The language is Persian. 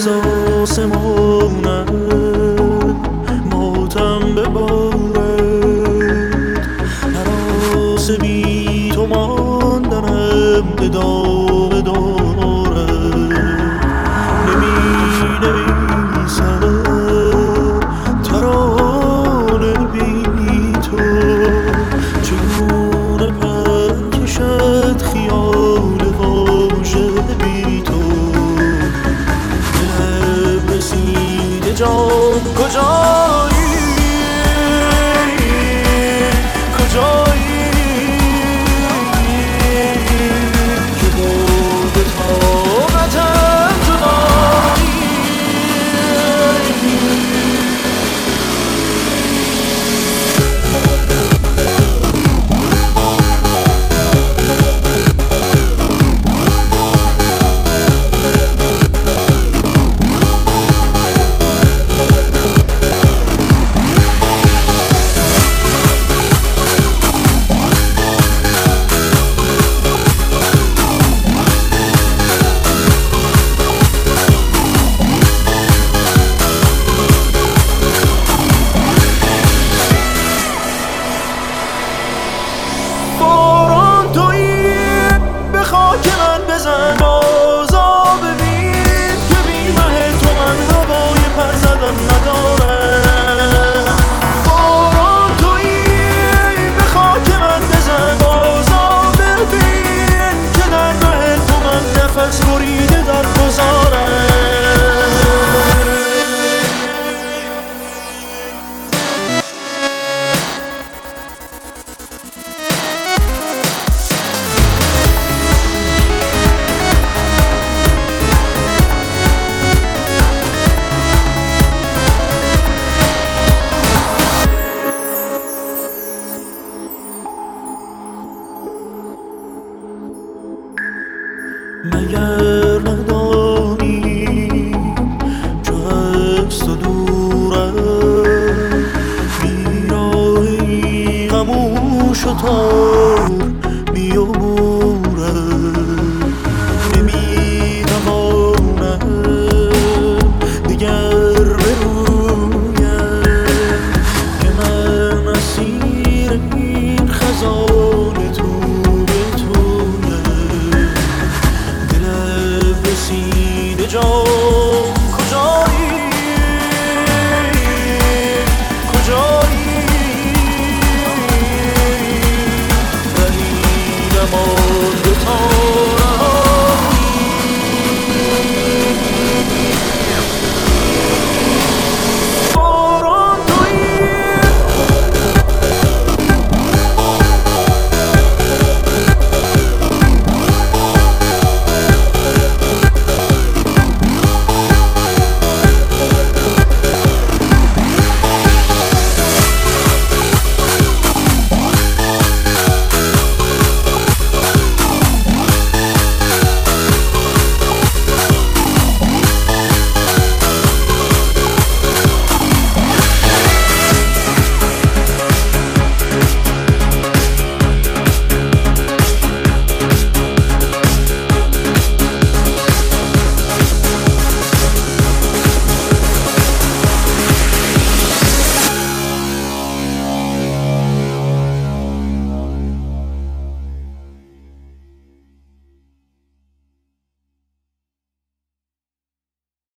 احساس مانه ماتم ببارد هراس بی تو ماندنم ادامه دارد نویسم ترانه بی تو چگونه پر کشد خیال واژه بی تو دلم رسیده جان کجایی که برده طاقتم جدایی که من بزن بازا ببین که بی مه تو من هوای پر زدن ندارم باران تویی به خاک من بزن بازا ببین که در مه تو من نفس بریده در گذارم مگر ندانی چو عکس و دورم بیراهی خموش و تار بیامورم نمیتوانم دیگر برویم که من اسیر این خزان تو به تویم رسیده جان